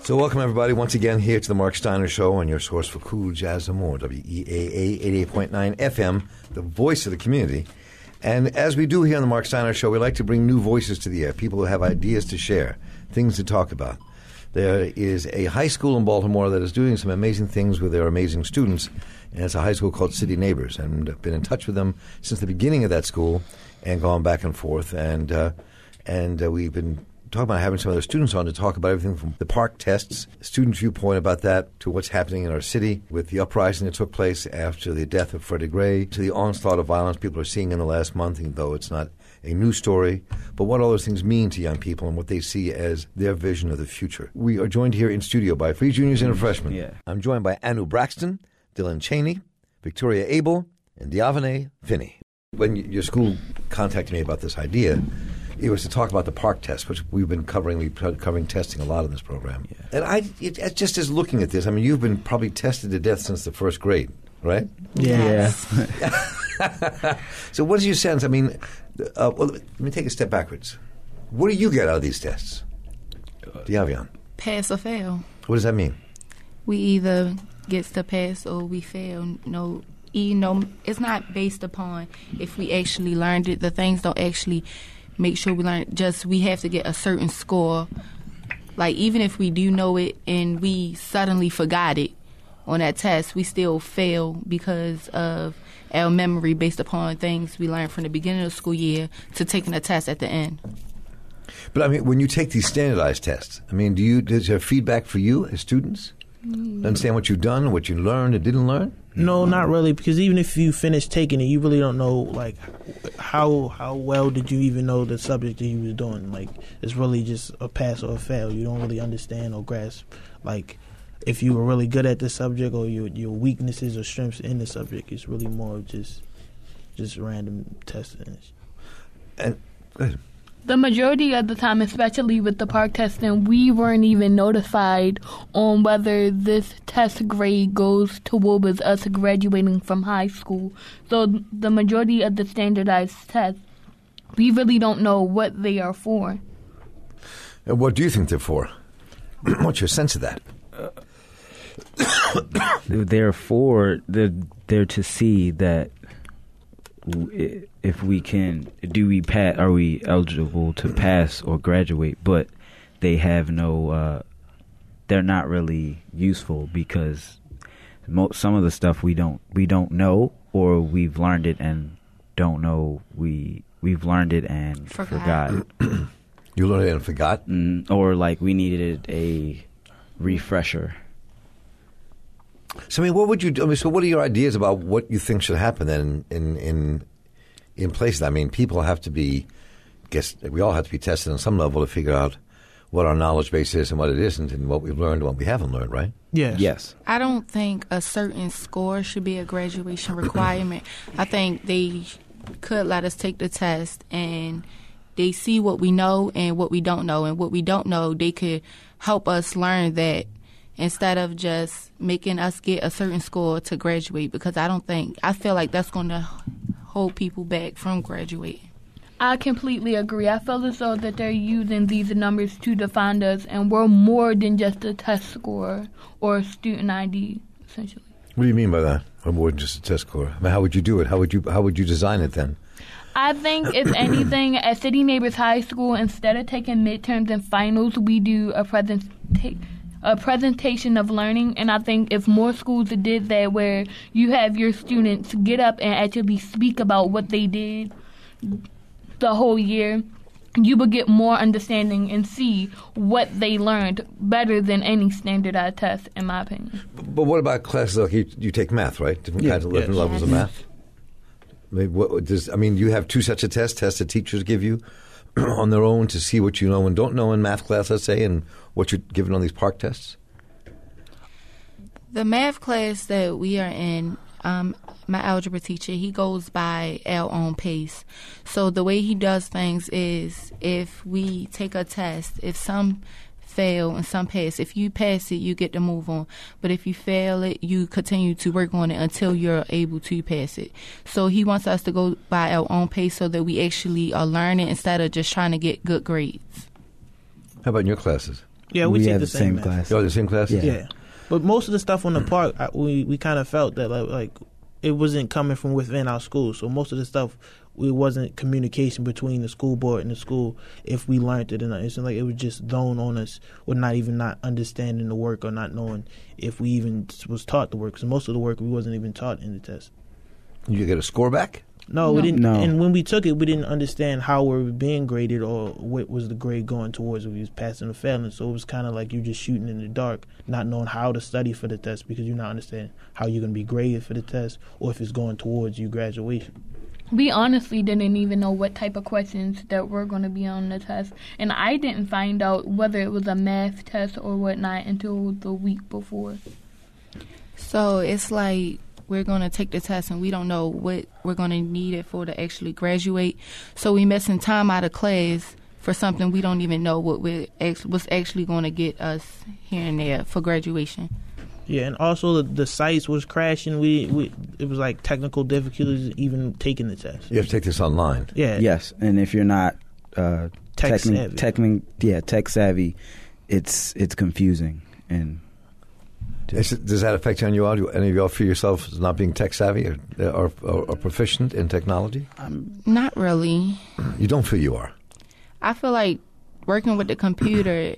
So welcome, everybody, once again here to the Mark Steiner Show on your source for cool jazz and more, WEAA 88.9 FM, the voice of the community. And as we do here on the Mark Steiner Show, we like to bring new voices to the air, people who have ideas to share, things to talk about. There is a high school in Baltimore that is doing some amazing things with their amazing students, and it's a high school called City Neighbors. And I've been in touch with them since the beginning of that school and gone back and forth. And we've been talking about having some of their students on to talk about everything from the park tests, student viewpoint about that, to what's happening in our city with the uprising that took place after the death of Freddie Gray, to the onslaught of violence people are seeing in the last month, even though it's not a new story, but what all those things mean to young people and what they see as their vision of the future. We are joined here in studio by 3 juniors and a freshman. Yeah. I'm joined by Anu Braxton, Dylan Cheney, Victoria Abel, and Diavane Finney. When your school contacted me about this idea, it was to talk about the park test, which we've been covering. We've been covering testing a lot in this program. Yeah. And it just as looking at this, I mean, you've been probably tested to death since the first grade, right? Yeah. So what is your sense? I mean, well, let me take a step backwards. What do you get out of these tests? Diavian? Pass or fail. What does that mean? We either get to pass or we fail. No, it's not based upon if we actually learned it. The things don't actually make sure we learn. Just we have to get a certain score. Like even if we do know it and we suddenly forgot it on that test, we still fail because of our memory based upon things we learned from the beginning of the school year to taking a test at the end. But I mean, when you take these standardized tests, I mean, is there feedback for you as students? Understand what you've done, what you learned and didn't learn? No, not really, because even if you finish taking it, you really don't know, like, how well did you even know the subject that you was doing. Like, it's really just a pass or a fail. You don't really understand or grasp, like, if you were really good at the subject or your weaknesses or strengths in the subject. It's really more of just random testing. And go ahead. The majority of the time, especially with the park testing, we weren't even notified on whether this test grade goes towards us graduating from high school. So the majority of the standardized tests, we really don't know what they are for. And what do you think they're for? What's your sense of that? They're to see that if we can, are we eligible to pass or graduate? But they have no, they're not really useful because some of the stuff we don't know, or we've learned it and don't know we've learned it and forgot. You learned it and forgot? Or like we needed a refresher. So I mean, what would you do? I mean, so what are your ideas about what you think should happen then in places? I mean, people have to be, we all have to be tested on some level to figure out what our knowledge base is and what it isn't, and what we've learned and what we haven't learned, right? Yes. I don't think a certain score should be a graduation requirement. I think they could let us take the test and they see what we know and what we don't know, and what we don't know, they could help us learn that, instead of just making us get a certain score to graduate, because I feel like that's going to hold people back from graduating. I completely agree. I feel as though that they're using these numbers to define us, and we're more than just a test score or a student ID, essentially. What do you mean by that? Or more than just a test score? I mean, how would you do it? How would you design it then? I think, if anything, at City Neighbors High School, instead of taking midterms and finals, we do a presentation of learning. And I think if more schools did that, where you have your students get up and actually speak about what they did the whole year, you would get more understanding and see what they learned better than any standardized test, in my opinion. But what about classes like you take math, right? Different kinds of different levels of math. I mean, you have two sets of tests that teachers give you on their own to see what you know and don't know in math class, let's say, and what you're given on these park tests? The math class that we are in, my algebra teacher, he goes by our own pace. So the way he does things is, if we take a test, if some fail and some pass, if you pass it, you get to move on. But if you fail it, you continue to work on it until you're able to pass it. So he wants us to go by our own pace so that we actually are learning instead of just trying to get good grades. How about in your classes? Yeah, we take have the same math. class. Oh, the same class? Yeah. But most of the stuff on the park, we kind of felt that like it wasn't coming from within our school. So most of the stuff, it wasn't communication between the school board and the school. If we learned it, it's like it was just thrown on us, with not understanding the work or not knowing if we even was taught the work. Because most of the work we wasn't even taught in the test. You get a score back? No, we didn't. No. And when we took it, we didn't understand how we were being graded or what was the grade going towards, if we was passing or failing. So it was kind of like you just shooting in the dark, not knowing how to study for the test because you're not understanding how you're going to be graded for the test or if it's going towards your graduation. We honestly didn't even know what type of questions that were going to be on the test. And I didn't find out whether it was a math test or whatnot until the week before. So it's like we're going to take the test and we don't know what we're going to need it for to actually graduate. So we missing time out of class for something we don't even know what's actually going to get us here and there for graduation. Yeah, and also the sites was crashing. It was like technical difficulties even taking the test. You have to take this online. Yeah. Yes, and if you're not Tech savvy. tech savvy, it's confusing. And Does that affect any of y'all feel yourself as not being tech savvy or proficient in technology? Not really. You don't feel you are? I feel like working with the computer,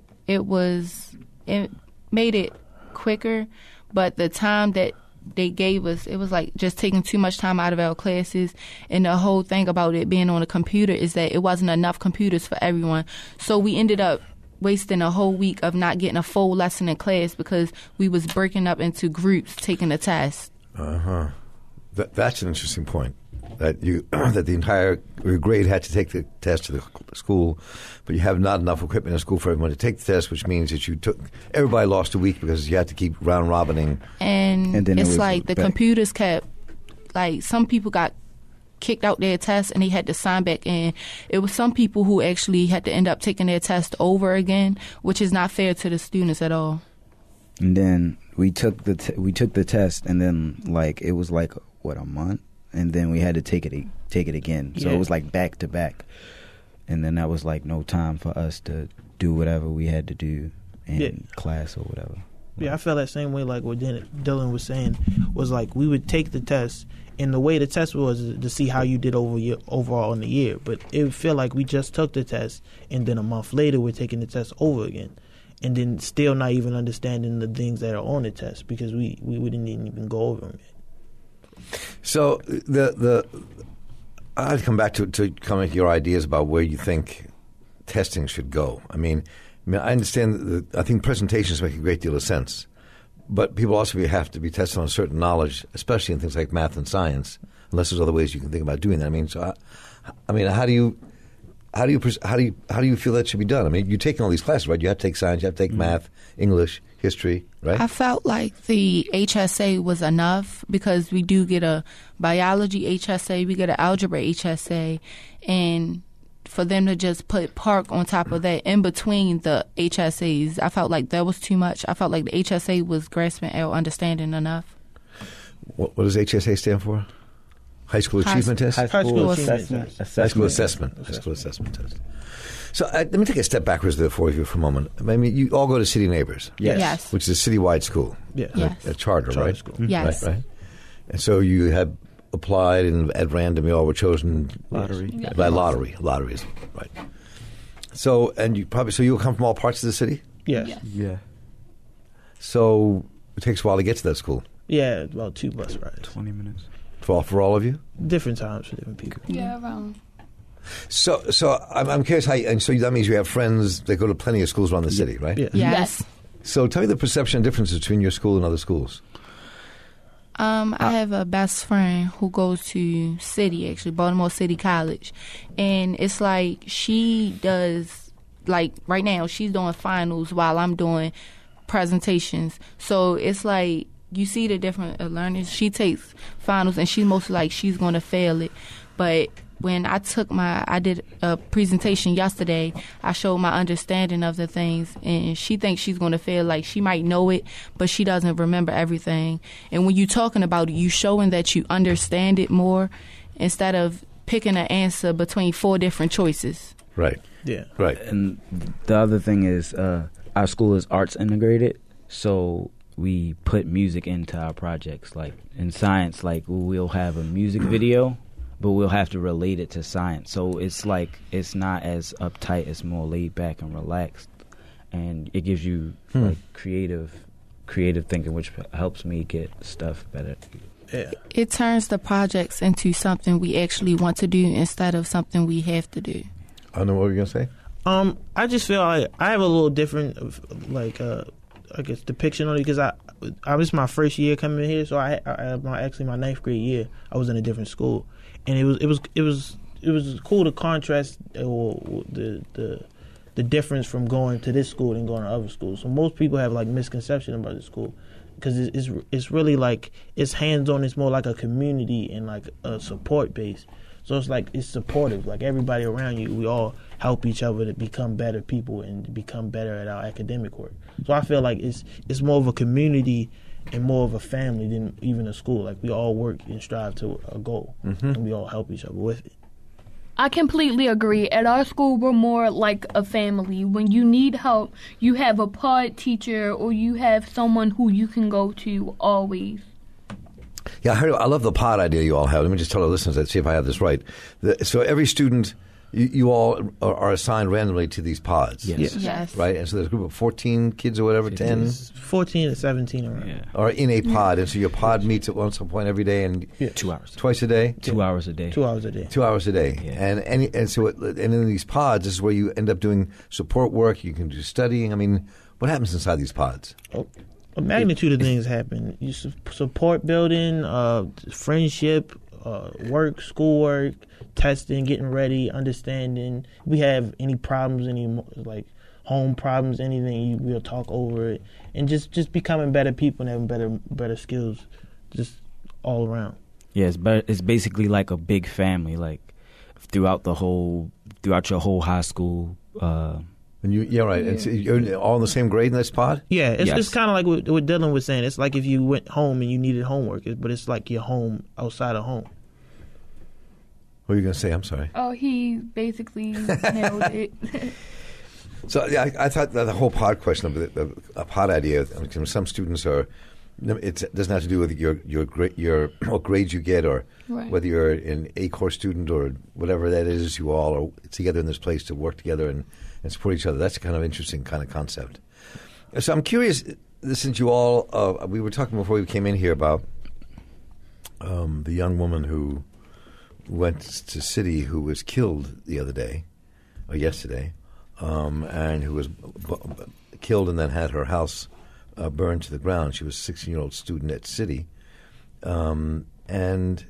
it made it quicker, but the time that they gave us, it was like just taking too much time out of our classes. And the whole thing about it being on a computer is that it wasn't enough computers for everyone. So we ended up wasting a whole week of not getting a full lesson in class because we was breaking up into groups taking the test. That's an interesting point. That that the entire grade had to take the test to the school, but you have not enough equipment in school for everyone to take the test, which means that everybody lost a week because you had to keep round robining. And then it's like the computers kept, like some people got kicked out their test and they had to sign back in. It was some people who actually had to end up taking their test over again, which is not fair to the students at all. And then we took the test, and then it was a month, and then we had to take it again. So it was like back to back, and then that was no time for us to do whatever we had to do in class or whatever. Yeah, I felt that same way. Like what Dylan was saying was we would take the test, and the way the test was to see how you did overall in the year. But it would feel like we just took the test, and then a month later we're taking the test over again. And then still not even understanding the things that are on the test because we didn't even go over them yet. So I'd come back to come with your ideas about where you think testing should go. I mean, I understand I think presentations make a great deal of sense, but people also have to be tested on certain knowledge, especially in things like math and science, unless there's other ways you can think about doing that. How do you feel that should be done? I mean, you're taking all these classes, right? You have to take science, you have to take math, English, history, right? I felt like the HSA was enough because we do get a biology HSA, we get an algebra HSA, and for them to just put Park on top of that in between the HSAs, I felt like that was too much. I felt like the HSA was grasping our understanding enough. What does HSA stand for? High School Achievement Test? High school assessment. High School Assessment Test. So let me take a step backwards there for you for a moment. I mean, you all go to City Neighbors. Yes. Which is a citywide school. Yeah. Yes. A charter, right? School. Yes. Right. And so you had applied, and at random you all were chosen by lottery. Lottery is right. So you come from all parts of the city? Yes. Yeah. So it takes a while to get to that school. Yeah, about 2 bus rides. 20 minutes. For all of you? Different times for different people. Yeah, around. So I'm curious and so that means you have friends that go to plenty of schools around the city, right? Yeah. Yes. So tell me the perception differences between your school and other schools. I have a best friend who goes to Baltimore City College, and it's like she does, right now she's doing finals while I'm doing presentations. So it's like you see the different learners. She takes finals and she's mostly like she's going to fail it, but when I did a presentation yesterday, I showed my understanding of the things, and she thinks she's going to feel like she might know it, but she doesn't remember everything. And when you're talking about it, you showing that you understand it more instead of picking an answer between 4 different choices. Right. Yeah. Right. And the other thing is our school is arts integrated, so we put music into our projects. Like in science, like we'll have a music video, but we'll have to relate it to science. So it's like it's not as uptight; it's more laid back and relaxed, and it gives you like creative thinking, which helps me get stuff better. Yeah. It turns the projects into something we actually want to do instead of something we have to do. I know what you're gonna say. I just feel like I have a little different, like, I guess depiction on it because I was my first year coming here, so I actually my 9th grade year I was in a different school, and it was cool to contrast the difference from going to this school and going to other schools. So most people have like misconception about this school because it's really like it's hands on. It's more like a community and like a support base. So it's like it's supportive. Like everybody around you, we all help each other to become better people and become better at our academic work. So I feel like it's more of a community and more of a family than even a school. Like we all work and strive to a goal, and we all help each other with it. I completely agree. At our school, we're more like a family. When you need help, you have a pod teacher or you have someone who you can go to always. Yeah, I love the pod idea you all have. Let me just tell our listeners that, see if I have this right. So every student, you all are assigned randomly to these pods. Yes. Right? And so there's a group of 14 kids or whatever, 10? 14 to 17 around. Yeah. Are in a pod. And so your pod meets at some point every day and 2 hours. Twice a day? 2 hours a day. 2 hours a day. 2 hours a day. Yeah. And so in these pods, this is where you end up doing support work. You can do studying. I mean, what happens inside these pods? A magnitude of things happen. You support building, friendship, work, schoolwork, testing, getting ready, understanding. We have any problems, any like home problems, anything, we'll talk over it, and just becoming better people and having better skills, just all around. Yeah, it's basically like a big family, like throughout your whole high school. And yeah, right. And so you're all in the same grade in this pod? Yeah, it's Yes. just kind of like what Dylan was saying. It's like if you went home and you needed homework, but it's like your home outside of home. What were you going to say? I'm sorry. Oh, he basically nailed it. So yeah, I thought that the whole pod question of a pod idea, I mean, some students are, it doesn't have to do with your what grades you get or Right. whether you're an A-course student or whatever that is, you all are together in this place to work together and support each other. That's a kind of interesting kind of concept. So I'm curious, since you all, we were talking before we came in here about the young woman who went to City who was killed the other day, or yesterday, and who was killed and then had her house burned to the ground. She was a 16-year-old student at City. I mean,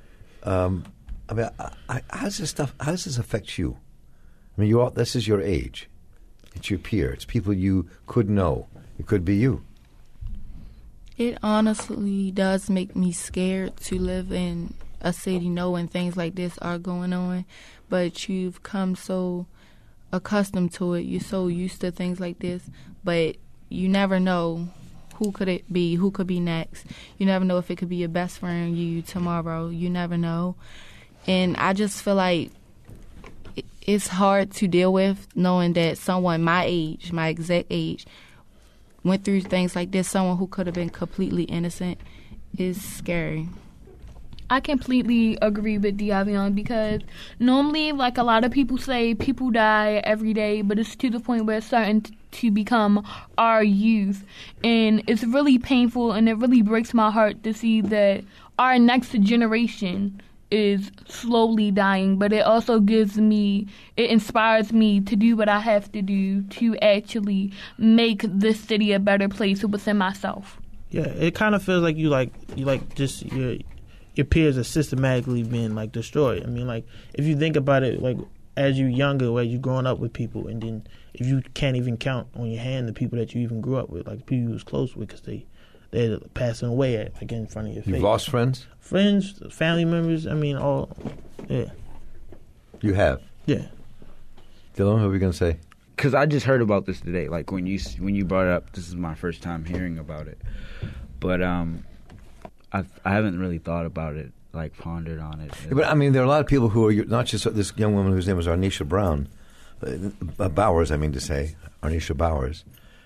how does this affect you? I mean, this is your age. It's your peer. It's people you could know. It could be you. It honestly does make me scared to live in a city knowing things like this are going on, but you've come so accustomed to it. You're so used to things like this, but you never know who could it be, who could be next. You never know if it could be your best friend you tomorrow. You never know. And I just feel like it's hard to deal with knowing that someone my age, my exact age, went through things like this. Someone who could have been completely innocent is scary. I completely agree with Diavion because normally, like a lot of people say, people die every day, but it's to the point where it's starting to become our youth. And it's really painful and it really breaks my heart to see that our next generation is slowly dying, but it also it inspires me to do what I have to do to actually make this city a better place within myself. Yeah, it kind of feels like you just your peers are systematically being like destroyed. I mean, like if you think about it, like as you're younger, as you're growing up with people, and then if you can't even count on your hand the people that you even grew up with, like people you was close with, because they're passing away like in front of your face. You've lost friends? Friends, family members. I mean, all. Yeah. You have. Yeah. Dylan, what were you going to say? Because I just heard about this today. Like when you brought it up, this is my first time hearing about it. But I haven't really thought about it, like pondered on it. Yeah, but I mean, there are a lot of people who are not just this young woman whose name was Arnisha Brown, Bowers, I mean to say, Arnisha Bowers.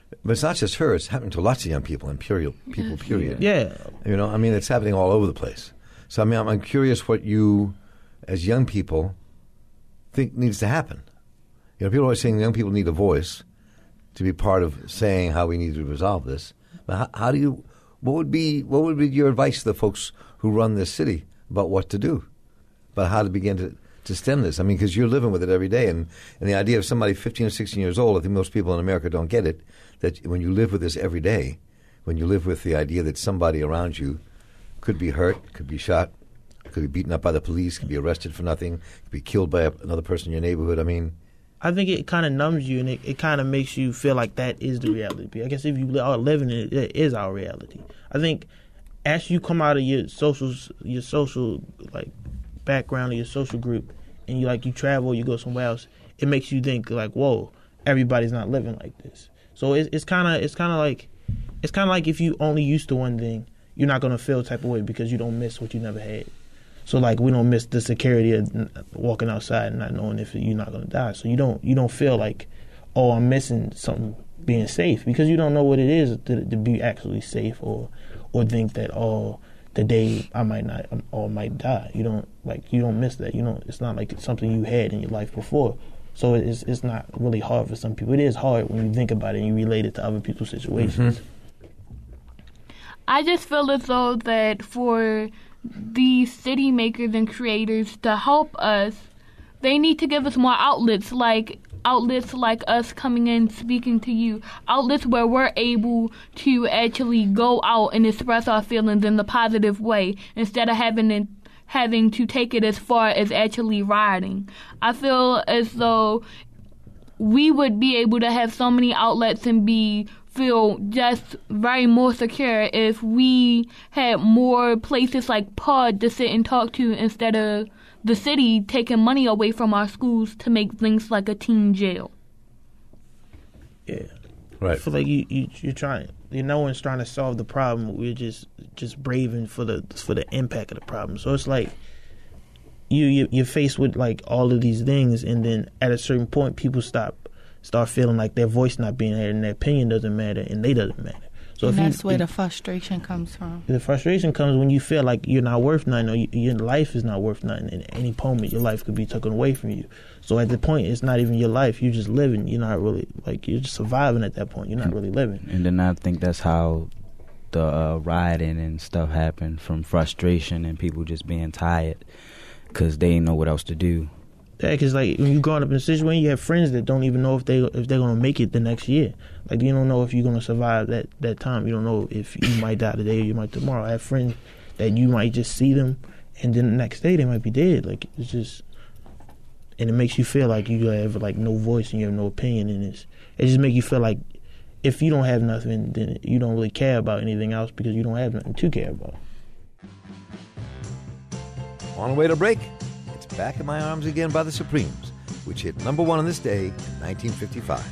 But it's not just her; it's happening to lots of young people and people. Period. Yeah. You know, I mean, it's happening all over the place. So, I mean, I'm curious what you, as young people, think needs to happen. You know, people are always saying young people need a voice to be part of saying how we need to resolve this. But how do you? What would be your advice to the folks who run this city about what to do, about how to begin to stem this? I mean, because you're living with it every day, and the idea of somebody 15 or 16 years old, I think most people in America don't get it, that when you live with this every day, when you live with the idea that somebody around you could be hurt, could be shot, could be beaten up by the police, could be arrested for nothing, could be killed by another person in your neighborhood. I mean, I think it kind of numbs you, and it kind of makes you feel like that is the reality. I guess if you are living it, it is our reality. I think as you come out of your social like background or your social group, and you travel, you go somewhere else, it makes you think like, whoa, everybody's not living like this. So it's kind of like if you only used to one thing, you're not gonna feel type of way because you don't miss what you never had. So like we don't miss the security of walking outside and not knowing if you're not gonna die. So you don't feel like, oh, I'm missing something being safe, because you don't know what it is to be actually safe, or think that, oh, the day I might not or might die. You don't miss that. It's not like it's something you had in your life before. So it's not really hard for some people. It is hard when you think about it and you relate it to other people's situations. Mm-hmm. I just feel as though that for these city makers and creators to help us, they need to give us more outlets like us coming in speaking to you, outlets where we're able to actually go out and express our feelings in the positive way instead of having to take it as far as actually rioting. I feel as though we would be able to have so many outlets and feel just very more secure if we had more places like PUD to sit and talk to instead of the city taking money away from our schools to make things like a teen jail. Yeah. Right. I feel like you're trying. No one's trying to solve the problem. We're just braving for the impact of the problem. So it's like you're faced with like all of these things, and then at a certain point, people start feeling like their voice not being heard and their opinion doesn't matter and they doesn't matter. So and that's where the frustration comes from. The frustration comes when you feel like you're not worth nothing, or your life is not worth nothing. And at any moment, your life could be taken away from you. So at the point, it's not even your life. You're just living. You're not really, you're just surviving at that point. You're not really living. And then I think that's how the rioting and stuff happened, from frustration and people just being tired because they didn't know what else to do. Yeah, because like when you're growing up in a situation, you have friends that don't even know if they're gonna make it the next year. Like you don't know if you're gonna survive that time. You don't know if you might die today or you might tomorrow. I have friends that you might just see them, and then the next day they might be dead. Like it's just, and it makes you feel like you have like no voice and you have no opinion, and it just makes you feel like if you don't have nothing, then you don't really care about anything else because you don't have nothing to care about. On the way to break, it's Back in My Arms Again by the Supremes, which hit number one on this day in 1955.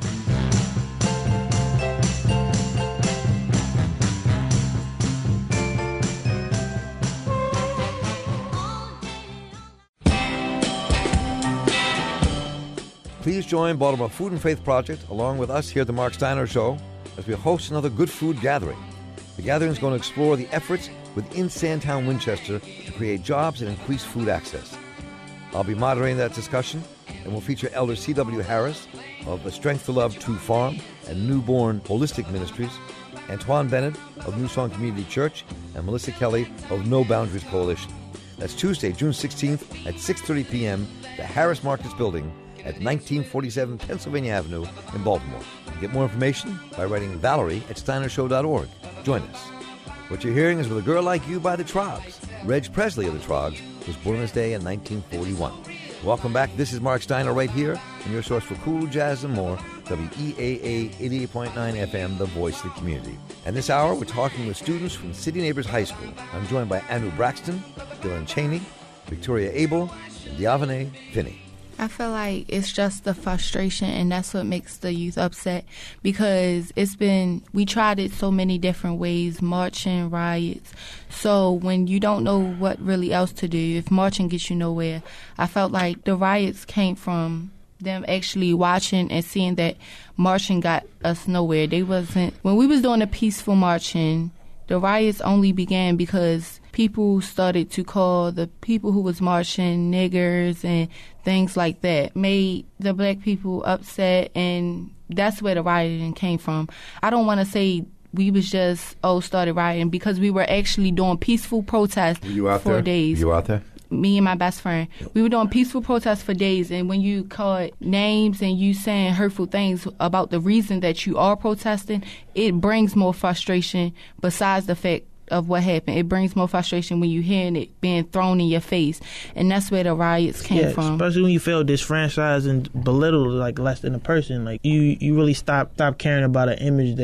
Please join Baltimore Food and Faith Project along with us here at the Mark Steiner Show as we host another Good Food Gathering. The gathering is going to explore the efforts within Sandtown, Winchester to create jobs and increase food access. I'll be moderating that discussion, and we'll feature Elder C.W. Harris of the Strength to Love 2 Farm and Newborn Holistic Ministries, Antoine Bennett of New Song Community Church, and Melissa Kelly of No Boundaries Coalition. That's Tuesday, June 16th at 6:30 p.m. the Harris Markets Building at 1947 Pennsylvania Avenue in Baltimore. Get more information by writing Valerie at steinershow.org. Join us. What you're hearing is With a Girl Like You by the Trogs. Reg Presley of the Trogs was born this day in 1941. Welcome back. This is Mark Steiner right here, and your source for cool jazz and more, WEAA 88.9 FM, the voice of the community. And this hour, we're talking with students from City Neighbors High School. I'm joined by Andrew Braxton, Dylan Cheney, Victoria Abel, and Diavane Finney. I feel like it's just the frustration, and that's what makes the youth upset, because we tried it so many different ways, marching, riots. So when you don't know what really else to do, if marching gets you nowhere, I felt like the riots came from them actually watching and seeing that marching got us nowhere. When we was doing the peaceful marching, the riots only began because people started to call the people who was marching niggers and things like that, made the black people upset, and that's where the rioting came from. I don't want to say we was just, started rioting, because we were actually doing peaceful protests for days. You out there? Me and my best friend. We were doing peaceful protests for days, and when you call names and you saying hurtful things about the reason that you are protesting, it brings more frustration besides the fact of what happened. It brings more frustration when you hearing it being thrown in your face, and that's where the riots came from. Especially when you feel disfranchised and belittled like less than a person. Like you really stop caring about an image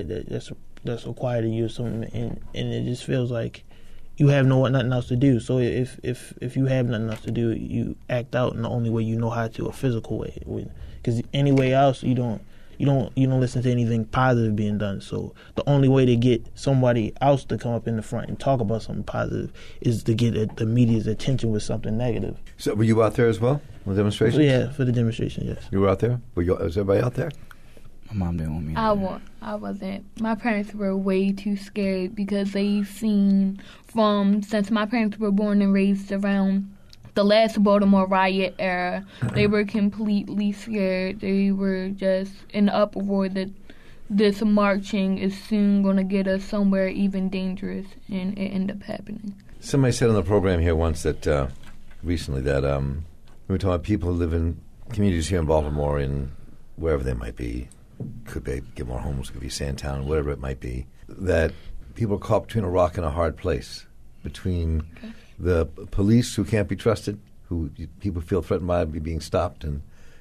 that's required of you or something, and it just feels like you have nothing else to do. So if you have nothing else to do, you act out in the only way you know how to, a physical way. Because any way else, you don't listen to anything positive being done. So the only way to get somebody else to come up in the front and talk about something positive is to get the media's attention with something negative. So were you out there as well, for the demonstration? Yeah, for the demonstration, yes. You were out there? Was everybody out there? My mom didn't want me. I wasn't. My parents were way too scared because they seen since my parents were born and raised around the last Baltimore riot era, they were completely scared. They were just in uproar that this marching is soon going to get us somewhere even dangerous, and it ended up happening. Somebody said on the program here once that recently that we were talking about people who live in communities here in Baltimore and wherever they might be. Could be Gilmore Homes, could be Sandtown, whatever it might be, that people are caught between a rock and a hard place, between the police who can't be trusted, who people feel threatened by being stopped, and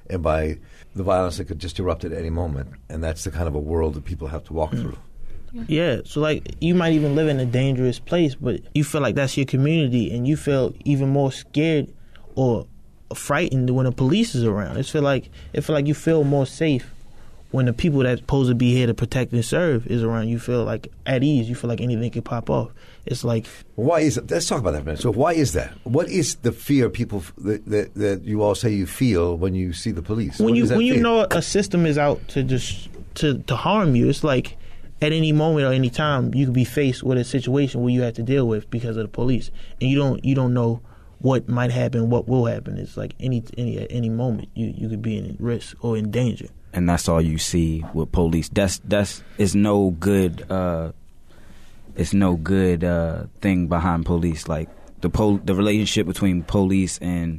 by the violence that could just erupt at any moment. And that's the kind of a world that people have to walk through. Yeah, so like you might even live in a dangerous place, but you feel like that's your community, and you feel even more scared or frightened when the police is around. It feel like you feel more safe when the people that's supposed to be here to protect and serve is around. You feel like at ease. You feel like anything could pop off. It's like, why is it? Let's talk about that for a minute. So why is that? What is the fear people that you all say you feel when you see the police? When you know a system is out to just to harm you, it's like at any moment or any time you could be faced with a situation where you have to deal with because of the police, and you don't know what might happen, what will happen. It's like at any moment you could be in risk or in danger. And that's all you see with police. That's it's no good. It's no good thing behind police. Like the relationship between police and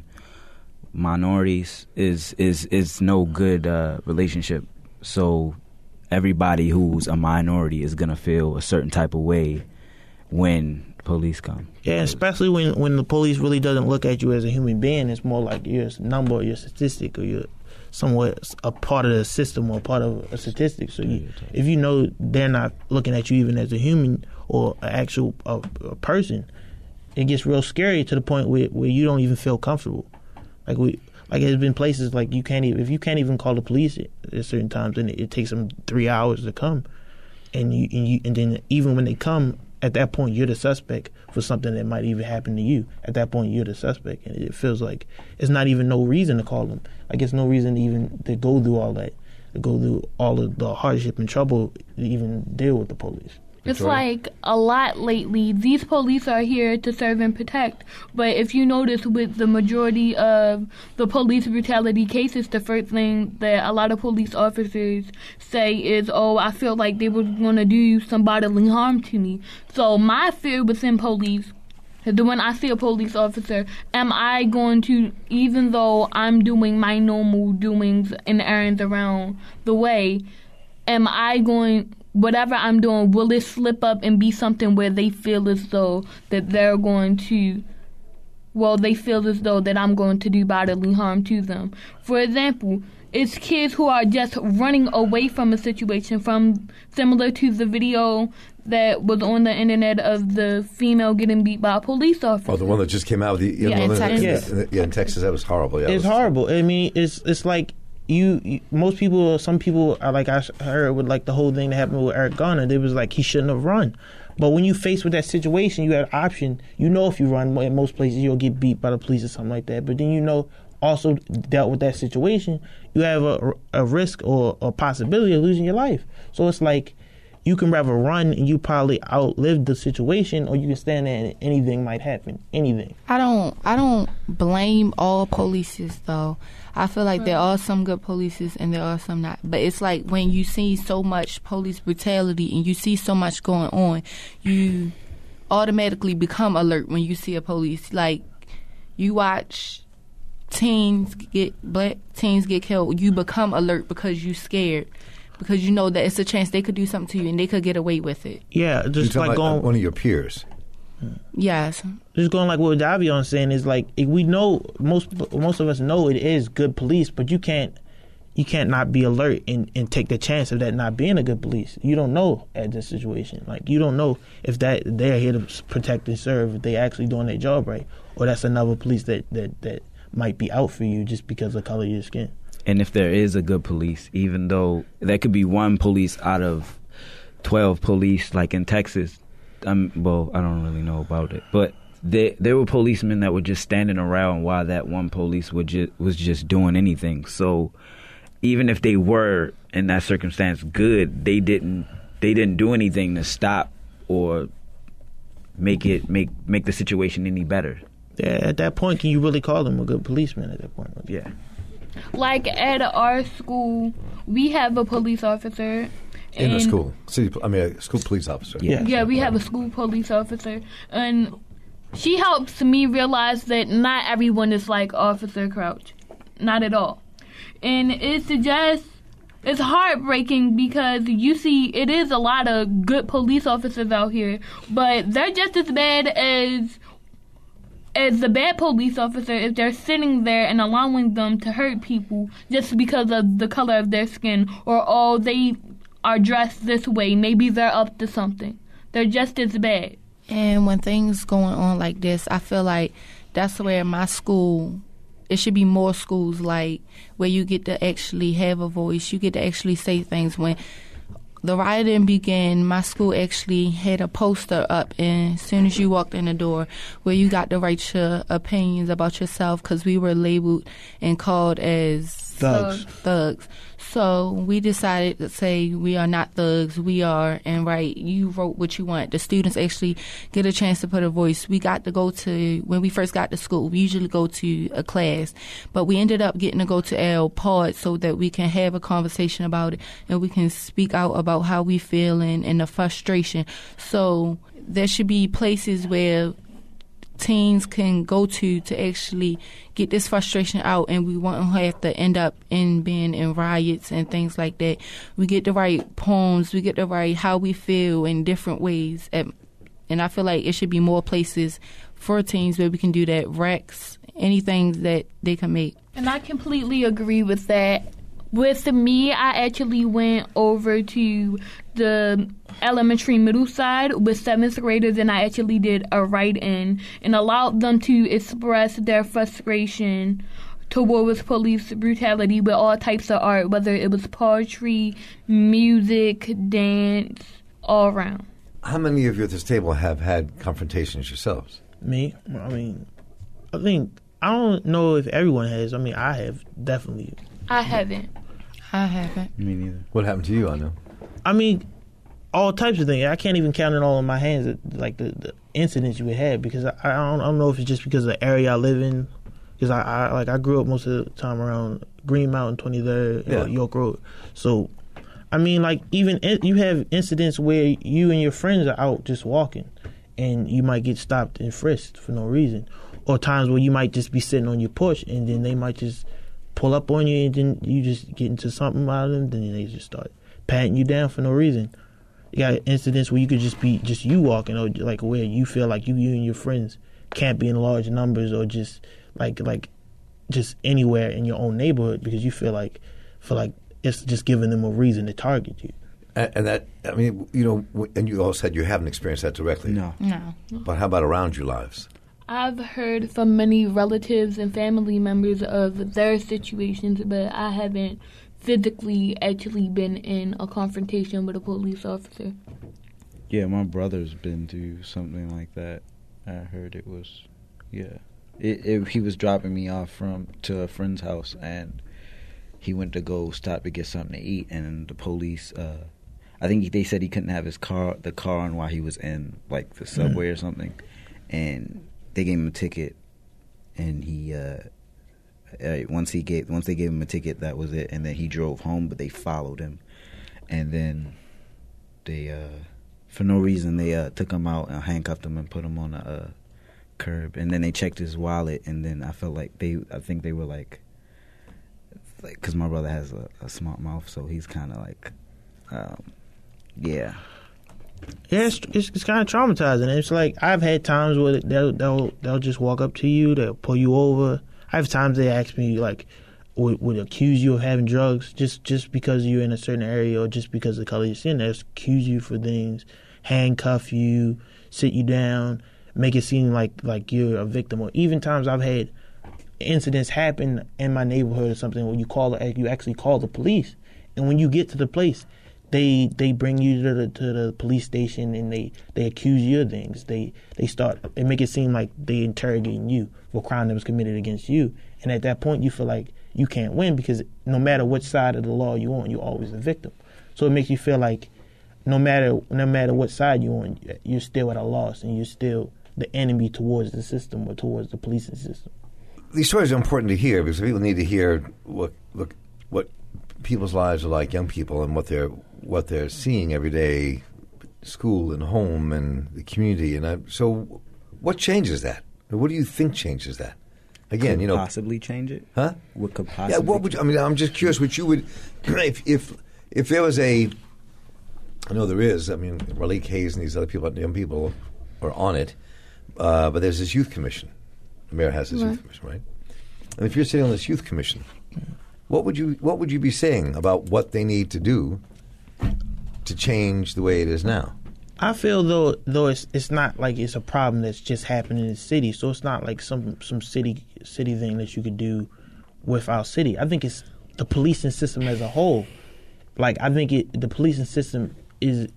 minorities is no good relationship. So everybody who's a minority is gonna feel a certain type of way when police come. Yeah, especially when the police really doesn't look at you as a human being. It's more like you're a number, or you're a statistic, or you're somewhat a part of the system or part of a statistic. So if you know they're not looking at you even as a human or an actual a person, it gets real scary to the point where you don't even feel comfortable. Like there's been places like if you can't even call the police at certain times, and it takes them 3 hours to come, and then even when they come, at that point you're the suspect for something that might even happen to you. At that point you're the suspect, and it feels like it's not even no reason to call them. Like it's no reason to go through all that, to go through all of the hardship and trouble to even deal with the police. It's like a lot lately. These police are here to serve and protect. But if you notice with the majority of the police brutality cases, the first thing that a lot of police officers say is, I feel like they were going to do some bodily harm to me. So my fear within police is that when I see a police officer, am I going to, even though I'm doing my normal doings and errands around the way, am I going... whatever I'm doing, will it slip up and be something where they feel as though that they're going to, they feel as though that I'm going to do bodily harm to them. For example, it's kids who are just running away from a situation, similar to the video that was on the internet of the female getting beat by a police officer. Oh, the one that just came out with in Texas. That was horrible. Yeah, it's horrible. I mean, it's like, most people, some people are like, I heard with like the whole thing that happened with Eric Garner, they was like he shouldn't have run. But when you faced with that situation, you had an option. You know, if you run in most places, you'll get beat by the police or something like that. But then also dealt with that situation, you have a risk or a possibility of losing your life. So it's like you can rather run and you probably outlive the situation, or you can stand there and anything might happen. Anything. I don't blame all polices though. I feel like there are some good polices and there are some not. But it's like when you see so much police brutality and you see so much going on, you automatically become alert when you see a police. Like you watch black teens get killed, you become alert because you scared. Because you know that it's a chance they could do something to you and they could get away with it. Yeah, just like going one of your peers. Yes. Just going like what Davion's saying is like we know most of us know it is good police, but you can't not be alert and take the chance of that not being a good police. You don't know at this situation. Like you don't know if that they're here to protect and serve, if they actually doing their job right, or that's another police that might be out for you just because of the color of your skin. And if there is a good police, even though there could be one police out of 12 police, like in Texas, well, I don't really know about it, but there were policemen that were just standing around while that one police was just doing anything. So even if they were in that circumstance good, they didn't do anything to stop or make the situation any better. Yeah, at that point, can you really call them a good policeman at that point? Yeah. Like at our school, we have a police officer. In a school, a school police officer. Yeah, we have a school police officer, and she helps me realize that not everyone is like Officer Crouch, not at all. And it's heartbreaking because you see it is a lot of good police officers out here, but they're just as bad as the bad police officer if they're sitting there and allowing them to hurt people just because of the color of their skin, or they are dressed this way. Maybe they're up to something. They're just as bad. And when things going on like this, I feel like that's where my school, it should be more schools like where you get to actually have a voice. You get to actually say things. When the rioting began, my school actually had a poster up, and as soon as you walked in the door, where you got to write your opinions about yourself, because we were labeled and called as thugs. So we decided to say we are not thugs, we are, and right, you wrote what you want. The students actually get a chance to put a voice. We got to go to, when we first got to school, we usually go to a class, but we ended up getting to go to our pod so that we can have a conversation about it and we can speak out about how we feel and the frustration. So there should be places where teens can go to actually get this frustration out, and we won't have to end up in being in riots and things like that. We get to write poems, we get to write how we feel in different ways, and I feel like it should be more places for teens where we can do that, recs, anything that they can make. And I completely agree with that. With me, I actually went over to the elementary middle side with 7th graders, and I actually did a write-in and allowed them to express their frustration towards police brutality with all types of art, whether it was poetry, music, dance, all around. How many of you at this table have had confrontations yourselves? Me? I think, I don't know if everyone has. I have, definitely. I haven't. Me neither. What happened to you, Anu? All types of things. I can't even count it all in my hands, like the incidents you would have, because I don't know if it's just because of the area I live in, because I grew up most of the time around Green Mountain, 23rd, York Road. So, even you have incidents where you and your friends are out just walking, and you might get stopped and frisked for no reason, or times where you might just be sitting on your porch, and then they might just pull up on you, and then you just get into something out of them, then they just start patting you down for no reason. You got incidents where you could just be just you walking, or like where you feel like you and your friends can't be in large numbers, or just like just anywhere in your own neighborhood because you feel like it's just giving them a reason to target you. And that, and you all said you haven't experienced that directly. No. But how about around your lives? I've heard from many relatives and family members of their situations, but I haven't physically actually been in a confrontation with a police officer. Yeah, my brother's been through something like that. I heard it was, He was dropping me off to a friend's house, and he went to go stop to get something to eat, and the police. I think they said he couldn't have the car on while he was in like the subway or something, and they gave him a ticket, and he once they gave him a ticket, that was it, and then he drove home, but they followed him, and then they for no reason they took him out and handcuffed him and put him on a curb, and then they checked his wallet, and then I felt like I think they were like because my brother has a smart mouth, so he's kind of like yeah, it's kind of traumatizing. It's like I've had times where they'll just walk up to you, they'll pull you over. I have times they ask me like would accuse you of having drugs just because you're in a certain area or just because of the color of your skin. They'll accuse you for things, handcuff you, sit you down, make it seem like you're a victim. Or even times I've had incidents happen in my neighborhood or something where you actually call the police, and when you get to the place, they bring you to the police station and they accuse you of things. They make it seem like they interrogating you for a crime that was committed against you, and at that point you feel like you can't win because no matter which side of the law you're on, you're always a victim. So it makes you feel like no matter what side you're on, you're still at a loss and you're still the enemy towards the system or towards the policing system. These stories are important to hear because people need to hear what people's lives are like, young people, and what they're seeing every day, school and home and the community. And so, what changes that? What do you think changes that? Again, could possibly change it, huh? What could possibly? Yeah, what would? I'm just curious. What you would, if there was a, I know there is. I mean, Raleigh Hayes and these other people, young people, are on it. But there's this youth commission. The mayor has this youth commission, right? And if you're sitting on this youth commission, what would you be saying about what they need to do to change the way it is now? I feel though it's not like it's a problem that's just happening in the city, so it's not like some city thing that you could do with our city. I think it's the policing system as a whole. Like I think the policing system is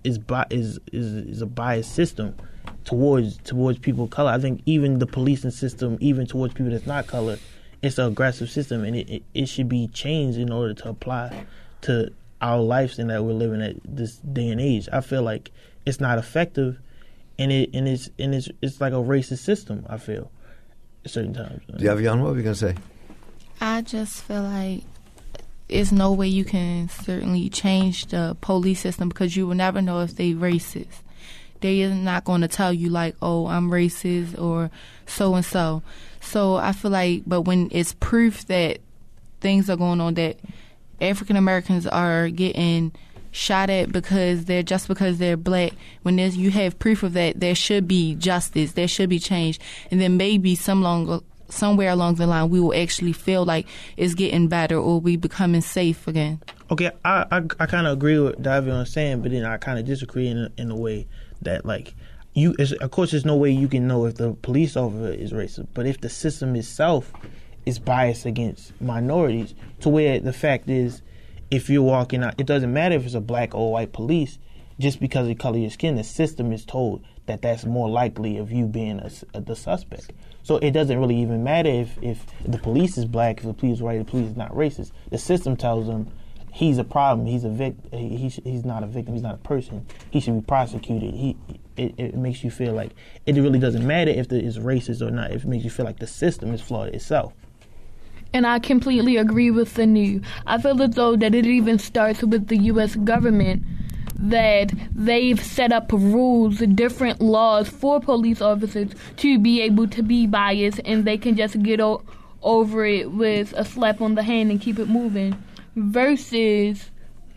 a biased system towards people of color. I think even the policing system, even towards people that's not color, it's an aggressive system, and it should be changed in order to apply to our lives and that we're living at this day and age. I feel like it's not effective, and it's like a racist system. I feel at certain times. Davion, what were you gonna say? I just feel like there's no way you can certainly change the police system because you will never know if they racist. They are not going to tell you like, oh, I'm racist or so and so. So I feel like, but when it's proof that things are going on, that African Americans are getting shot at because they're black, when you have proof of that, there should be justice, there should be change, and then maybe somewhere along the line we will actually feel like it's getting better or we becoming safe again. Okay, I kind of agree with Davion saying, but then I kind of disagree in a way that like of course there's no way you can know if the police officer is racist, but if the system itself is biased against minorities, to where the fact is, if you're walking out, it doesn't matter if it's a black or white police, just because of the color of your skin, the system is told that that's more likely of you being the suspect. So it doesn't really even matter if the police is black, if the police is white, the police is not racist. The system tells them he's a problem, he's a victim, he's not a victim, he's not a person, he should be prosecuted. It makes you feel like it really doesn't matter if it's racist or not. It makes you feel like the system is flawed itself. And I completely agree with the new. I feel as though that it even starts with the U.S. government, that they've set up rules, different laws for police officers to be able to be biased, and they can just get over it with a slap on the hand and keep it moving, versus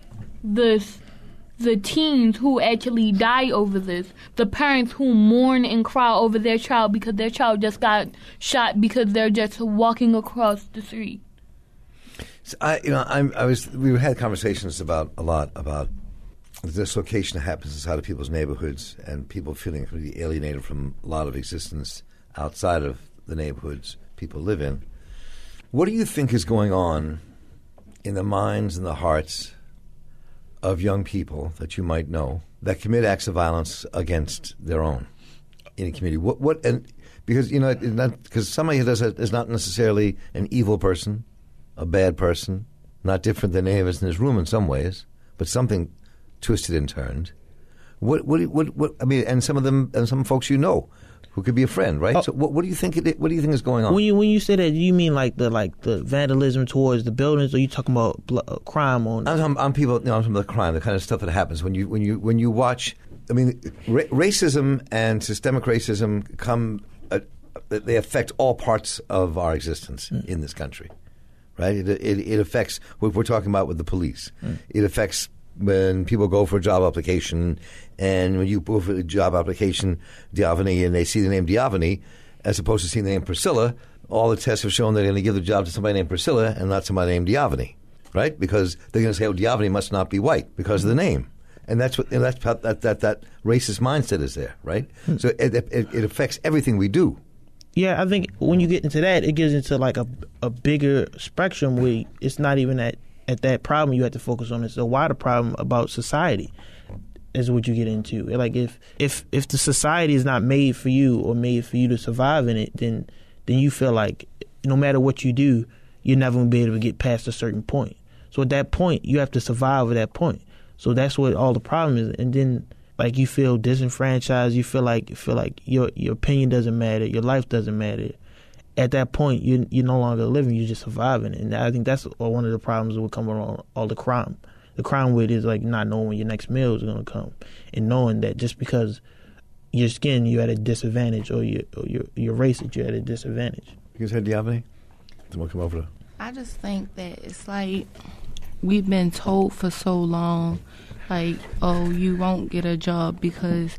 the teens who actually die over this, the parents who mourn and cry over their child because their child just got shot because they're just walking across the street. So we had conversations a lot about the dislocation that happens inside of people's neighborhoods and people feeling completely alienated from a lot of existence outside of the neighborhoods people live in. What do you think is going on in the minds and the hearts of young people that you might know that commit acts of violence against their own? in a community? What and because because somebody who does that is not necessarily an evil person, a bad person, not different than any of us in this room in some ways, but something twisted and turned. What I mean, and some of them, and some folks who could be a friend, right? So what do you think? What do you think is going on? When you say that, do you mean like the vandalism towards the buildings, or you talking about crime on? I'm people. I'm talking about the crime, the kind of stuff that happens when you watch. I mean, racism and systemic racism they affect all parts of our existence in this country, right? It affects what we're talking about with the police. It affects when people go for a job application, and when you go for a job application, Diavani, and they see the name Diavani, as opposed to seeing the name Priscilla, all the tests have shown they're going to give the job to somebody named Priscilla and not somebody named Diavani, right? Because they're going to say, oh, Diavani must not be white because of the name. And that's how that racist mindset is there, right? So it affects everything we do. Yeah, I think when you get into that, it gets into like a bigger spectrum where it's not even at that problem you have to focus on. It's a wider problem about society is what you get into. Like if the society is not made for you or made for you to survive in it, then you feel like no matter what you do, you're never going to be able to get past a certain point. So at that point, you have to survive at that point. So that's what all the problem is. And then like you feel disenfranchised, you feel like your opinion doesn't matter, your life doesn't matter. At that point, you're no longer living, you're just surviving. And I think that's one of the problems that will come around all the crime. The crime with it is like not knowing when your next meal is going to come, and knowing that just because your skin, you're at a disadvantage, or your race, you're at a disadvantage. You said, do you have any? We'll come over to. I just think that it's like we've been told for so long, like, oh, you won't get a job because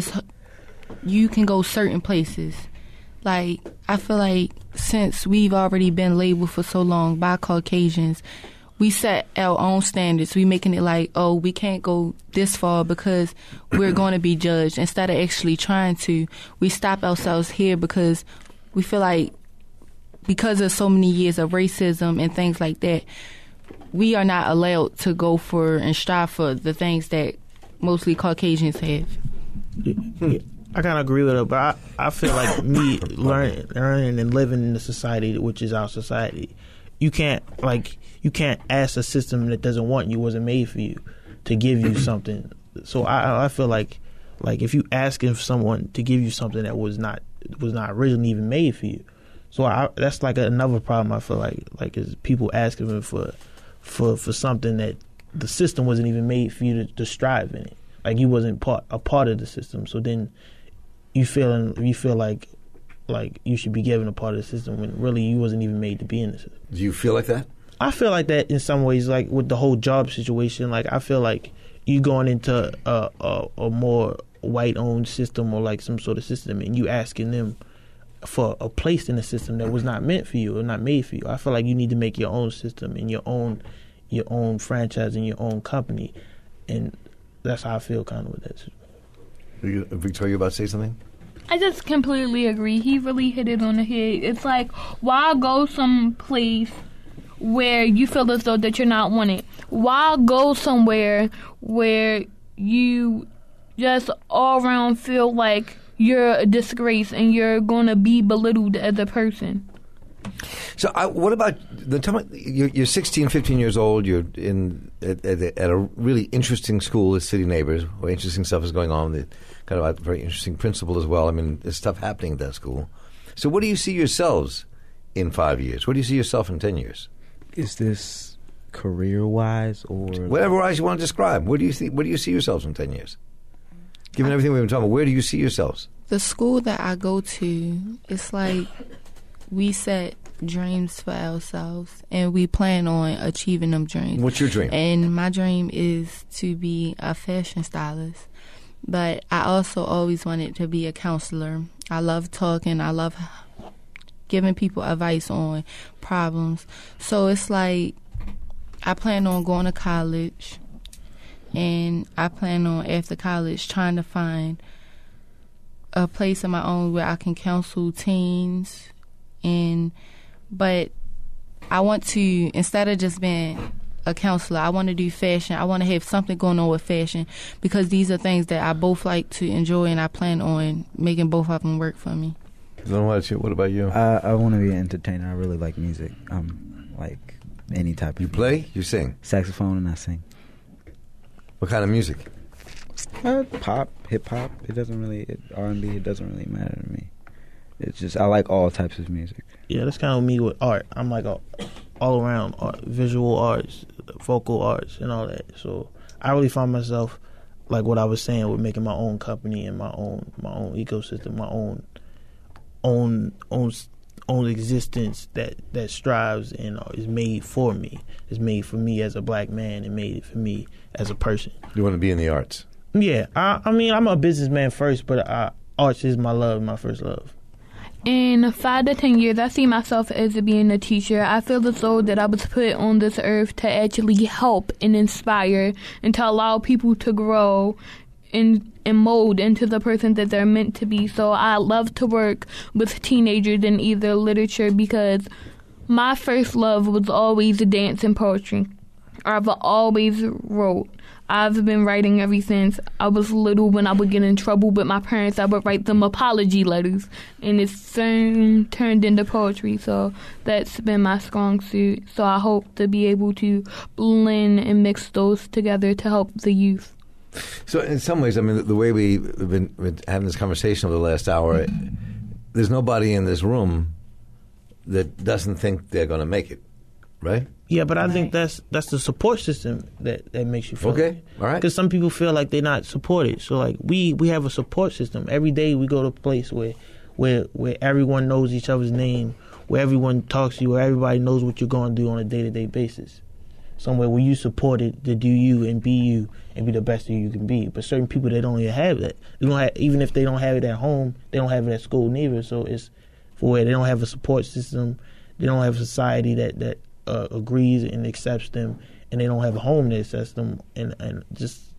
you can go certain places. Like, I feel like since we've already been labeled for so long by Caucasians, we set our own standards. We making it like, oh, we can't go this far because we're going to be judged. Instead of actually trying to, we stop ourselves here because we feel like because of so many years of racism and things like that, we are not allowed to go for and strive for the things that mostly Caucasians have. Yeah. I kind of agree with her, but I feel like me learning and living in the society, which is our society, you can't ask a system that doesn't want you, wasn't made for you, to give you something. So I feel like if you asking for someone to give you something that was not originally even made for you, so that's like another problem. I feel like is people asking me for something that the system wasn't even made for you to strive in it. Like you wasn't a part of the system. So then you feel like you should be given a part of the system when really you wasn't even made to be in the system. Do you feel like that? I feel like that in some ways, like with the whole job situation. Like I feel like you going into a more white-owned system or like some sort of system, and you asking them for a place in the system that was not meant for you or not made for you. I feel like you need to make your own system and your own franchise and your own company, and that's how I feel kind of with that. Victoria, you about to say something? I just completely agree. He really hit it on the head. It's like, why go someplace where you feel as though that you're not wanted? Why go somewhere where you just all around feel like you're a disgrace and you're going to be belittled as a person? So what about the time you're 16, 15 years old, you're at a really interesting school with City Neighbors, where interesting stuff is going on, kind of a very interesting principal as well. I mean, there's stuff happening at that school. So what do you see yourselves in 5 years? What do you see yourself in 10 years? Is this career-wise or... Whatever wise you want to describe. Where do you see yourselves in 10 years? Given everything we've been talking about, where do you see yourselves? The school that I go to, it's like we set dreams for ourselves and we plan on achieving them dreams. What's your dream? And my dream is to be a fashion stylist. But I also always wanted to be a counselor. I love talking. I love giving people advice on problems. So it's like I plan on going to college, and I plan on after college trying to find a place of my own where I can counsel teens. But I want to, instead of just being a counselor. I want to do fashion. I want to have something going on with fashion because these are things that I both like to enjoy, and I plan on making both of them work for me. What about you? I want to be an entertainer. I really like music. Like any type of You play? You sing? saxophone, and I sing. What kind of music? Pop, hip hop. It doesn't really R&B. It doesn't really matter to me. It's just I like all types of music. Yeah, that's kind of me with art. I'm like all around art, visual arts, vocal arts, and all that. So I really find myself like what I was saying with making my own company and my own ecosystem, my own existence that strives and is made for me. It's made for me as a black man and made for me as a person. You want to be in the arts? Yeah, I mean I'm a businessman first, but arts is my love, my first love. In 5 to 10 years, I see myself as being a teacher. I feel as though that I was put on this earth to actually help and inspire and to allow people to grow and mold into the person that they're meant to be. So I love to work with teenagers in either literature because my first love was always dance and poetry. I've always wrote. I've been writing ever since I was little. When I would get in trouble with my parents, I would write them apology letters, and it's soon turned into poetry. So that's been my strong suit. So I hope to be able to blend and mix those together to help the youth. So in some ways, I mean, the way we've been having this conversation over the last hour, there's nobody in this room that doesn't think they're going to make it, right? Yeah, but I think that's the support system that makes you feel. Okay, all right. Because some people feel like they're not supported. So like we have a support system. Every day we go to a place where everyone knows each other's name, where everyone talks to you, where everybody knows what you're going to do on a day-to-day basis. Somewhere where you supported to do you and be the best that you can be. But certain people, they don't even have that. They don't have, even if they don't have it at home, they don't have it at school neither. So it's for where they don't have a support system. They don't have a society that agrees and accepts them, and they don't have a home that accepts them, and it's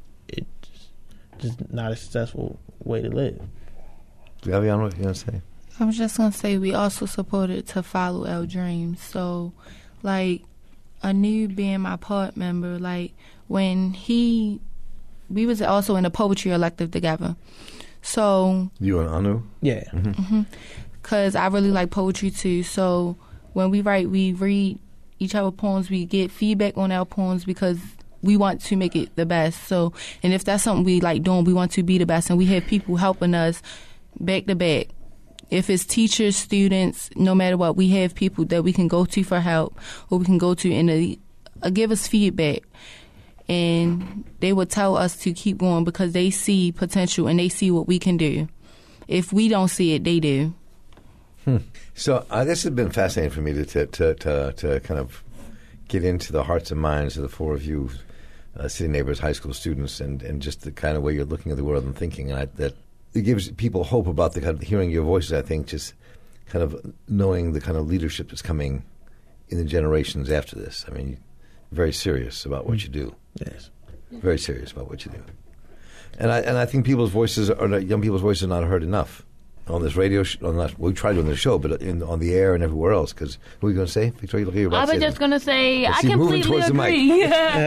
just not a successful way to live. Gaviana, what you going to say? I was just going to say we also supported to follow our dreams. So, like, Anu being my part member, like, when we was also in a poetry elective together. So... You and Anu? Yeah. Mm-hmm. Because I really like poetry, too. So, when we write, we read each other poems. We get feedback on our poems because we want to make it the best. So, and if that's something we like doing, we want to be the best. And we have people helping us back to back. If it's teachers, students, no matter what, we have people that we can go to for help, or we can go to and give us feedback. And they will tell us to keep going because they see potential and they see what we can do. If we don't see it, they do. So this has been fascinating for me to kind of get into the hearts and minds of the four of you, City Neighbors High School students, and just the kind of way you're looking at the world and thinking. And that it gives people hope about the kind of hearing your voices. I think just kind of knowing the kind of leadership that's coming in the generations after this. I mean, very serious about what you do. Yes, very serious about what you do. And I think young people's voices are not heard enough on this radio show. We tried doing the show, but on the air and everywhere else. Because what were you going to say, Victoria? I was just going to say, I completely agree.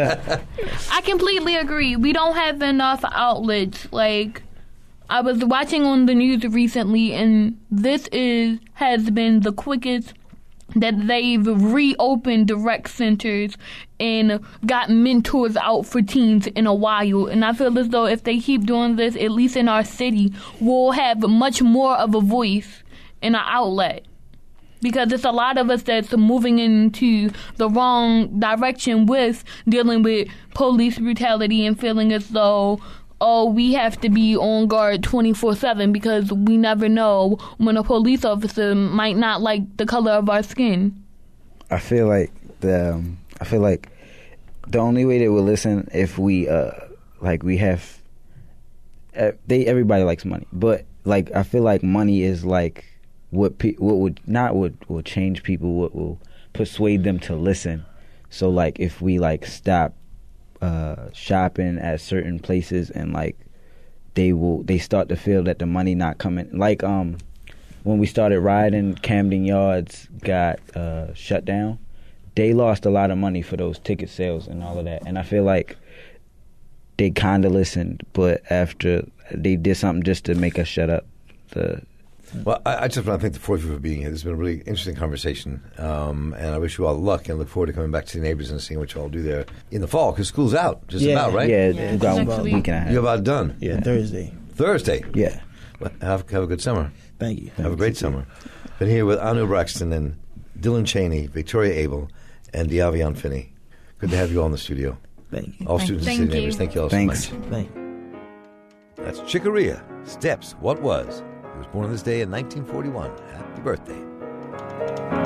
I completely agree. We don't have enough outlets. Like, I was watching on the news recently, and this has been the quickest that they've reopened direct centers and got mentors out for teens in a while. And I feel as though if they keep doing this, at least in our city, we'll have much more of a voice and an outlet. Because it's a lot of us that's moving into the wrong direction with dealing with police brutality and feeling as though, we have to be on guard 24/7 because we never know when a police officer might not like the color of our skin. I feel like the only way they will listen if we everybody likes money, but like I feel like money is like what will change people, what will persuade them to listen. So like if we like stop shopping at certain places and like they start to feel that the money not coming, like when we started riding, Camden Yards got shut down they lost a lot of money for those ticket sales and all of that. And I feel like they kind of listened, but after they did something just to make us shut up. Well, I just want to thank the four of you for being here. This has been a really interesting conversation, and I wish you all luck and look forward to coming back to the neighbors and seeing what you all do there in the fall, because school's out, just about, right? Yeah, Yeah. we've got Next a week. week and a half. You're about done. Yeah, Thursday. Thursday. Yeah. Well, have a good summer. Thank you. Have a great summer. Been here with Anu Braxton and Dylan Cheney, Victoria Abel, and Diavion Finney. Good to have you all in the studio. Thank you. All students and Thank city neighbors, you. thank you all Thanks. so much. Thank you. That's Chicoria, Steps, What Was. He was born on this day in 1941. Happy birthday.